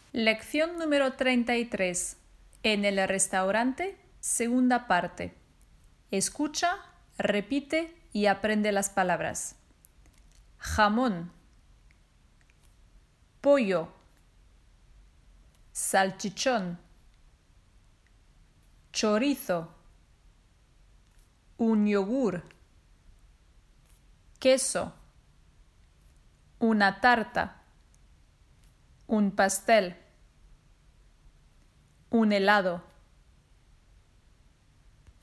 Lección número 33. En el restaurante, segunda parte. Escucha, repite y aprende las palabras. Jamón, pollo, salchichón, chorizo, un yogur, queso, una tarta, un pastel, un helado,